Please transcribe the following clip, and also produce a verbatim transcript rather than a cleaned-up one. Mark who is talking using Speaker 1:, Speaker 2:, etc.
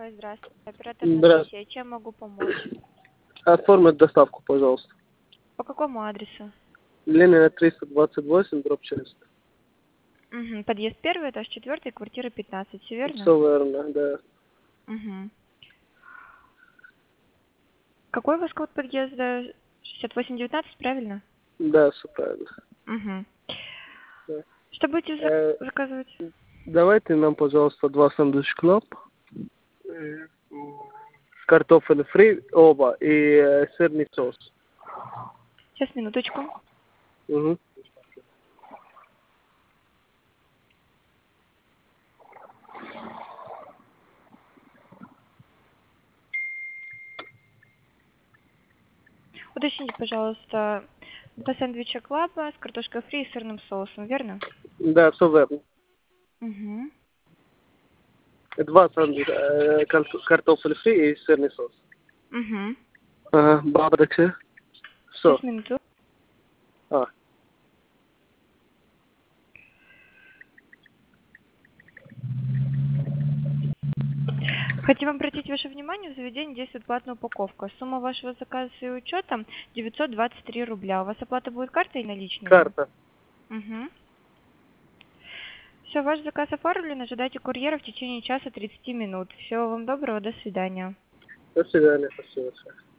Speaker 1: Wi-Fi, здравствуйте. Оператор
Speaker 2: Здравствуйте.
Speaker 1: Анастасия. Чем могу помочь?
Speaker 2: Оформить доставку, пожалуйста.
Speaker 1: По какому адресу?
Speaker 2: Ленина триста двадцать восемь, дробь четыреста.
Speaker 1: Угу. Подъезд первый, этаж четвертый, квартира пятнадцать. Все верно?
Speaker 2: Все верно, да.
Speaker 1: Угу. Какой у вас код подъезда? шестьдесят восемь девятнадцать, правильно?
Speaker 2: Да, все правильно.
Speaker 1: Угу.
Speaker 2: Да.
Speaker 1: Что будете зак-
Speaker 2: Э,
Speaker 1: заказывать?
Speaker 2: давайте нам, пожалуйста, два сэндвич клаб. Э, Картофель фри, оба, и э, сырный соус.
Speaker 1: Сейчас, минуточку.
Speaker 2: Угу.
Speaker 1: Уточните, пожалуйста, два сэндвича Клаба с картошкой фри и сырным соусом, верно?
Speaker 2: Да, все верно.
Speaker 1: Угу.
Speaker 2: Два сэндвича, э, кар- картофель фри и сырный соус.
Speaker 1: Угу.
Speaker 2: Ага, бабриксы. Все.
Speaker 1: Сейчас, минуту.
Speaker 2: А,
Speaker 1: Хотим обратить ваше внимание, в заведении действует платная упаковка. Сумма вашего заказа и учетом девятьсот двадцать три рубля. У вас оплата будет картой или наличными?
Speaker 2: карта.
Speaker 1: Угу. Все, ваш заказ оформлен. Ожидайте курьера в течение часа тридцати минут. Всего вам доброго, до свидания.
Speaker 2: До свидания, спасибо.